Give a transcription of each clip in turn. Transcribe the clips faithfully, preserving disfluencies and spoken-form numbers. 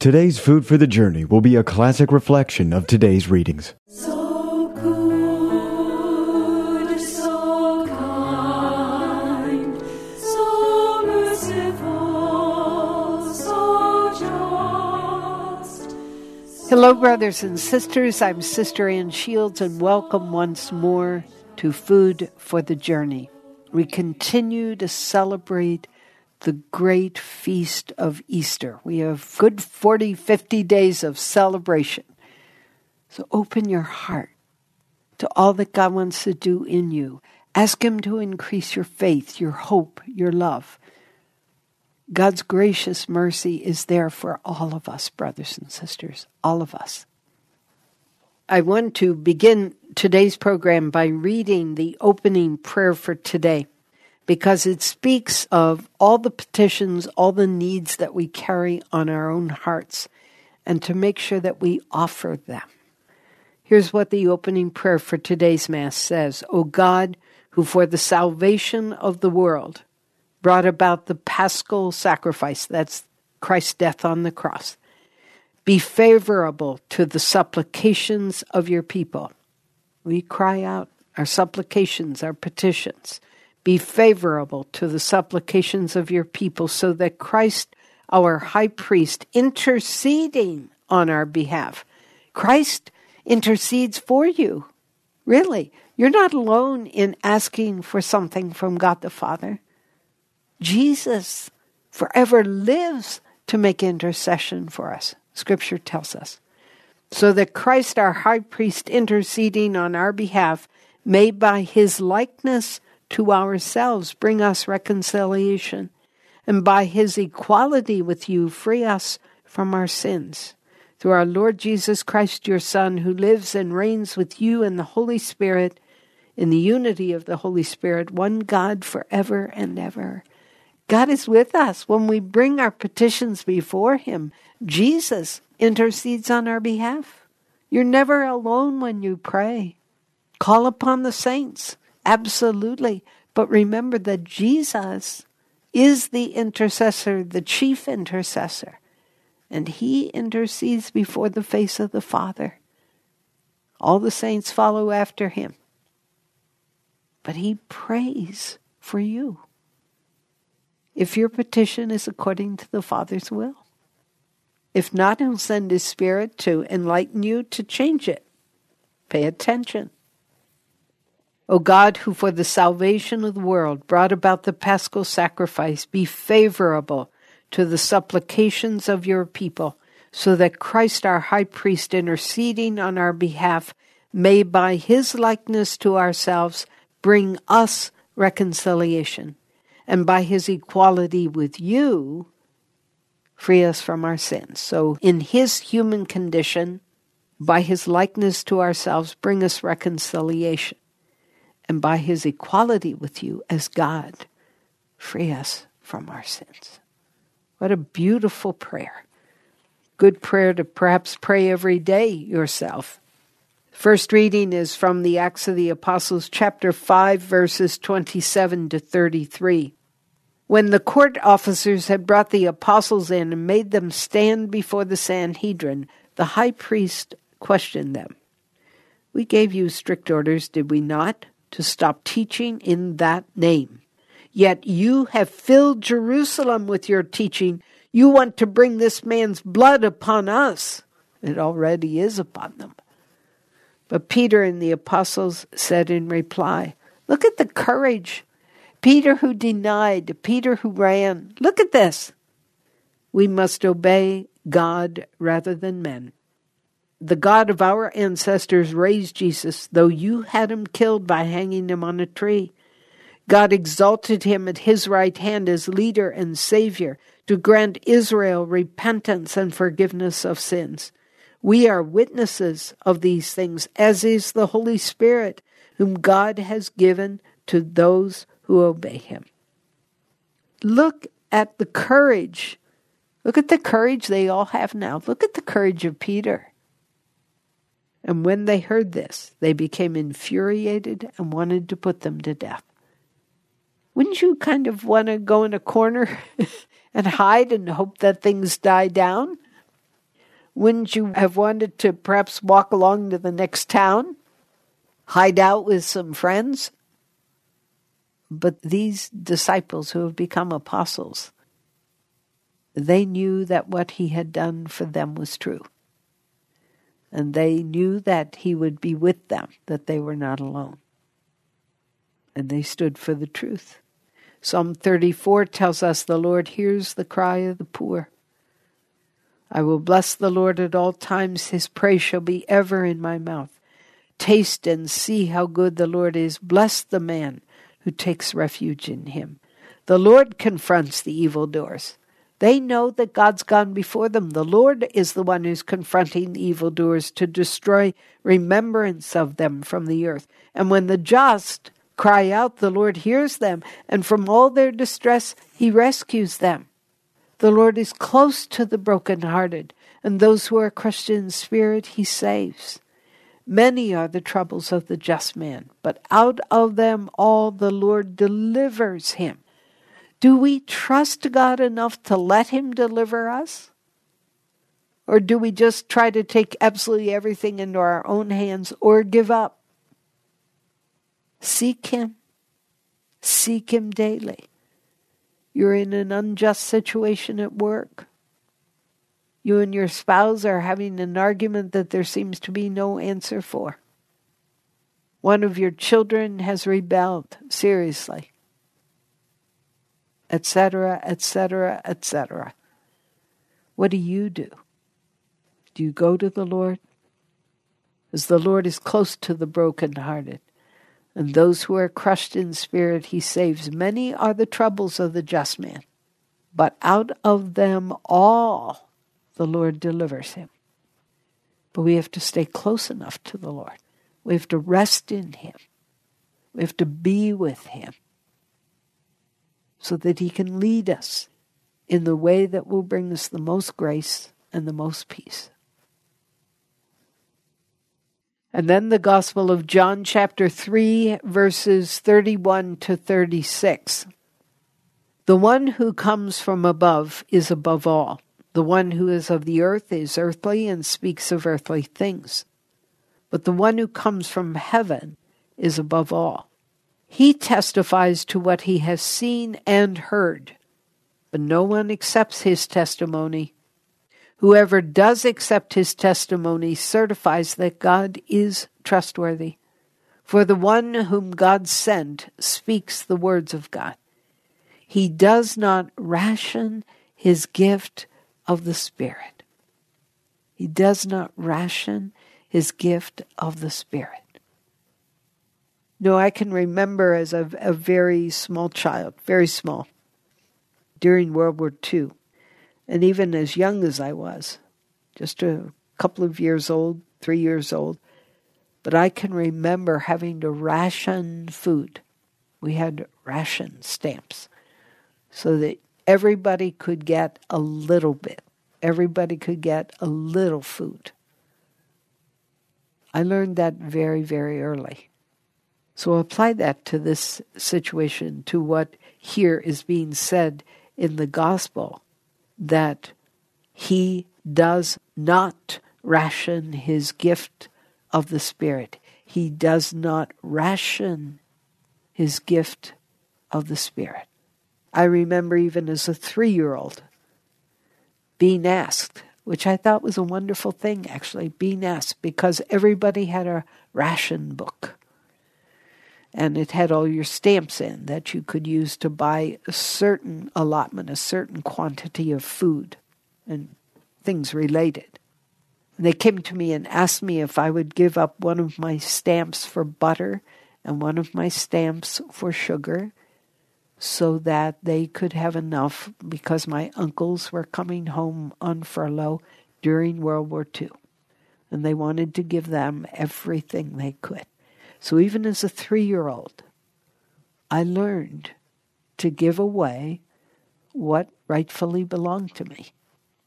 Today's Food for the Journey will be a classic reflection of today's readings. So good, so kind, so merciful, so just. Hello, brothers and sisters. I'm Sister Ann Shields, and welcome once more to Food for the Journey. We continue to celebrate the great feast of Easter. We have good forty, fifty days of celebration. So open your heart to all that God wants to do in you. Ask Him to increase your faith, your hope, your love. God's gracious mercy is there for all of us, brothers and sisters, all of us. I want to begin today's program by reading the opening prayer for today, because it speaks of all the petitions, all the needs that we carry on our own hearts, and to make sure that we offer them. Here's what the opening prayer for today's Mass says. O God, who for the salvation of the world brought about the paschal sacrifice, that's Christ's death on the cross, be favorable to the supplications of your people. We cry out our supplications, our petitions. Be favorable to the supplications of your people, so that Christ, our high priest, interceding on our behalf. Christ intercedes for you. Really, you're not alone in asking for something from God the Father. Jesus forever lives to make intercession for us, Scripture tells us. So that Christ, our high priest, interceding on our behalf, may by his likeness to ourselves bring us reconciliation, and by his equality with you free us from our sins. Through our Lord Jesus Christ, your Son, who lives and reigns with you in the Holy Spirit, in the unity of the Holy Spirit, one God forever and ever. God is with us when we bring our petitions before him. Jesus intercedes on our behalf. You're never alone when you pray. Call upon the saints. Absolutely. But remember that Jesus is the intercessor, the chief intercessor. And he intercedes before the face of the Father. All the saints follow after him. But he prays for you, if your petition is according to the Father's will. If not, he'll send his Spirit to enlighten you to change it. Pay attention. O God, who for the salvation of the world brought about the paschal sacrifice, be favorable to the supplications of your people, so that Christ our high priest, interceding on our behalf, may by his likeness to ourselves bring us reconciliation, and by his equality with you free us from our sins. So in his human condition, by his likeness to ourselves, bring us reconciliation. And by his equality with you as God, free us from our sins. What a beautiful prayer. Good prayer to perhaps pray every day yourself. First reading is from the Acts of the Apostles, chapter five, verses twenty-seven to thirty-three. When the court officers had brought the apostles in and made them stand before the Sanhedrin, the high priest questioned them. We gave you strict orders, did we not, to stop teaching in that name? Yet you have filled Jerusalem with your teaching. You want to bring this man's blood upon us. It already is upon them. But Peter and the apostles said in reply, look at the courage. Peter who denied, Peter who ran. Look at this. We must obey God rather than men. The God of our ancestors raised Jesus, though you had him killed by hanging him on a tree. God exalted him at his right hand as leader and savior to grant Israel repentance and forgiveness of sins. We are witnesses of these things, as is the Holy Spirit, whom God has given to those who obey him. Look at the courage. Look at the courage they all have now. Look at the courage of Peter. And when they heard this, they became infuriated and wanted to put them to death. Wouldn't you kind of want to go in a corner and hide and hope that things die down? Wouldn't you have wanted to perhaps walk along to the next town? Hide out with some friends? But these disciples who have become apostles, they knew that what he had done for them was true. And they knew that he would be with them, that they were not alone. And they stood for the truth. Psalm thirty-four tells us the Lord hears the cry of the poor. I will bless the Lord at all times. His praise shall be ever in my mouth. Taste and see how good the Lord is. Bless the man who takes refuge in him. The Lord confronts the evildoers. They know that God's gone before them. The Lord is the one who's confronting the evildoers to destroy remembrance of them from the earth. And when the just cry out, the Lord hears them, and from all their distress he rescues them. The Lord is close to the brokenhearted, and those who are crushed in spirit he saves. Many are the troubles of the just man, but out of them all the Lord delivers him. Do we trust God enough to let him deliver us? Or do we just try to take absolutely everything into our own hands or give up? Seek him. Seek him daily. You're in an unjust situation at work. You and your spouse are having an argument that there seems to be no answer for. One of your children has rebelled, seriously. Etc., et cetera, et cetera. What do you do? Do you go to the Lord? As the Lord is close to the brokenhearted, and those who are crushed in spirit he saves. Many are the troubles of the just man, but out of them all the Lord delivers him. But we have to stay close enough to the Lord. We have to rest in him. We have to be with him so that he can lead us in the way that will bring us the most grace and the most peace. And then the Gospel of John chapter three, verses thirty-one to thirty-six. The one who comes from above is above all. The one who is of the earth is earthly and speaks of earthly things. But the one who comes from heaven is above all. He testifies to what he has seen and heard, but no one accepts his testimony. Whoever does accept his testimony certifies that God is trustworthy. For the one whom God sent speaks the words of God. He does not ration his gift of the Spirit. He does not ration his gift of the Spirit. No, I can remember as a, a very small child, very small, during World War Two. And even as young as I was, just a couple of years old, three years old, but I can remember having to ration food. We had ration stamps so that everybody could get a little bit. Everybody could get a little food. I learned that very, very early. So apply that to this situation, to what here is being said in the gospel, that he does not ration his gift of the Spirit. He does not ration his gift of the Spirit. I remember even as a three-year-old being asked, which I thought was a wonderful thing, actually, being asked, because everybody had a ration book. And it had all your stamps in that you could use to buy a certain allotment, a certain quantity of food and things related. And they came to me and asked me if I would give up one of my stamps for butter and one of my stamps for sugar so that they could have enough, because my uncles were coming home on furlough during World War Two. And they wanted to give them everything they could. So even as a three-year-old, I learned to give away what rightfully belonged to me.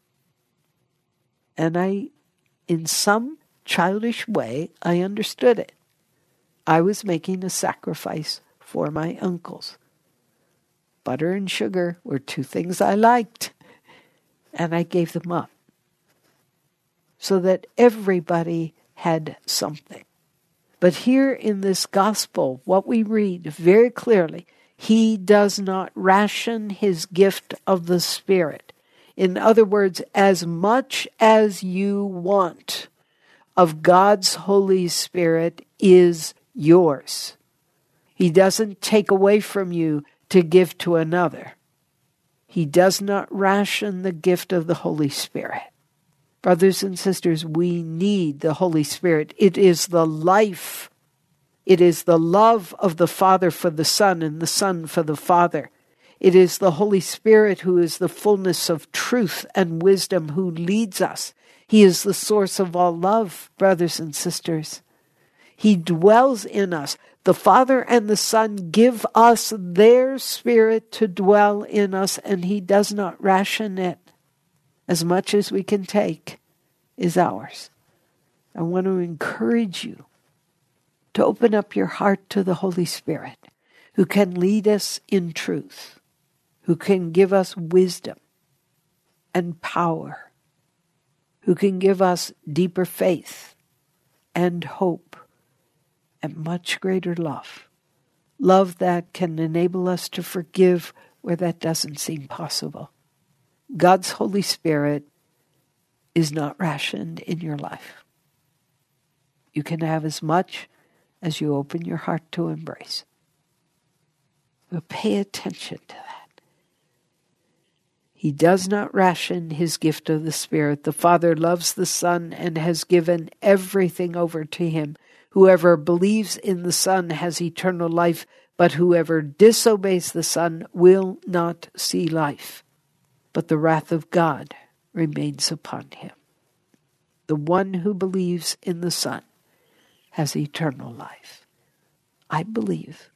And I, in some childish way, I understood it. I was making a sacrifice for my uncles. Butter and sugar were two things I liked, and I gave them up. so that everybody had something. But here in this gospel, what we read very clearly, he does not ration his gift of the Spirit. In other words, as much as you want of God's Holy Spirit is yours. He doesn't take away from you to give to another. He does not ration the gift of the Holy Spirit. Brothers and sisters, we need the Holy Spirit. It is the life. It is the love of the Father for the Son and the Son for the Father. It is the Holy Spirit who is the fullness of truth and wisdom who leads us. He is the source of all love, brothers and sisters. He dwells in us. The Father and the Son give us their Spirit to dwell in us, and he does not ration it. As much as we can take is ours. I want to encourage you to open up your heart to the Holy Spirit, who can lead us in truth, who can give us wisdom and power, who can give us deeper faith and hope and much greater love. Love that can enable us to forgive where that doesn't seem possible. God's Holy Spirit is not rationed in your life. You can have as much as you open your heart to embrace. But pay attention to that. He does not ration his gift of the Spirit. The Father loves the Son and has given everything over to him. Whoever believes in the Son has eternal life, but whoever disobeys the Son will not see life, but the wrath of God remains upon him. The one who believes in the Son has eternal life. I believe.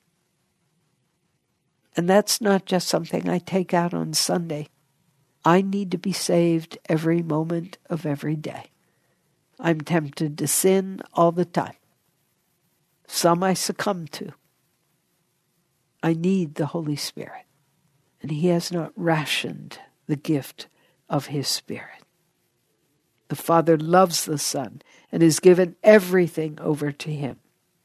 And that's not just something I take out on Sunday. I need to be saved every moment of every day. I'm tempted to sin all the time. Some I succumb to. I need the Holy Spirit. And he has not rationed the gift of his Spirit. The Father loves the Son and has given everything over to him.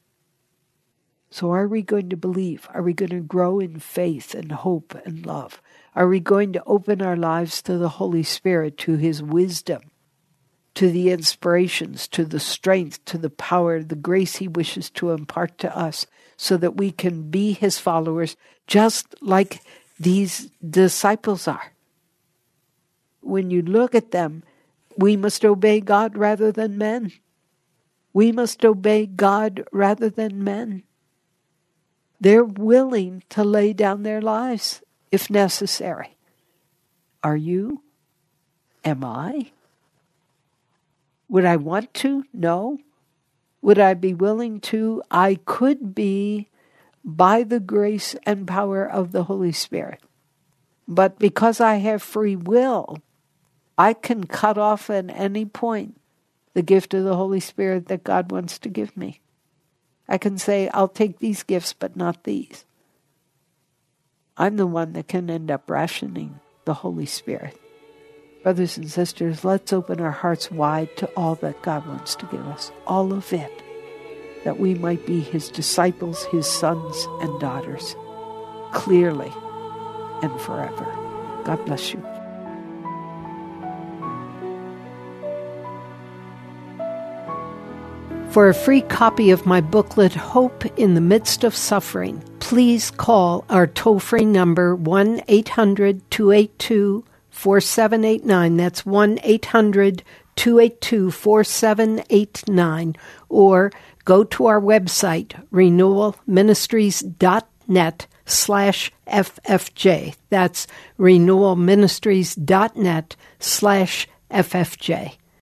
So are we going to believe? Are we going to grow in faith and hope and love? Are we going to open our lives to the Holy Spirit, to his wisdom, to the inspirations, to the strength, to the power, the grace he wishes to impart to us, so that we can be his followers just like these disciples are? When you look at them, we must obey God rather than men. We must obey God rather than men. They're willing to lay down their lives if necessary. Are you? Am I? Would I want to? No. Would I be willing to? I could be by the grace and power of the Holy Spirit. But because I have free will, I can cut off at any point the gift of the Holy Spirit that God wants to give me. I can say, I'll take these gifts, but not these. I'm the one that can end up rationing the Holy Spirit. Brothers and sisters, let's open our hearts wide to all that God wants to give us, all of it, that we might be his disciples, his sons and daughters, clearly and forever. God bless you. For a free copy of my booklet, Hope in the Midst of Suffering, please call our toll-free number one eight hundred two eight two four seven eight nine. That's one eight hundred two eight two four seven eight nine. Or go to our website, renewal ministries dot net slash F F J. That's renewal ministries dot net slash F F J.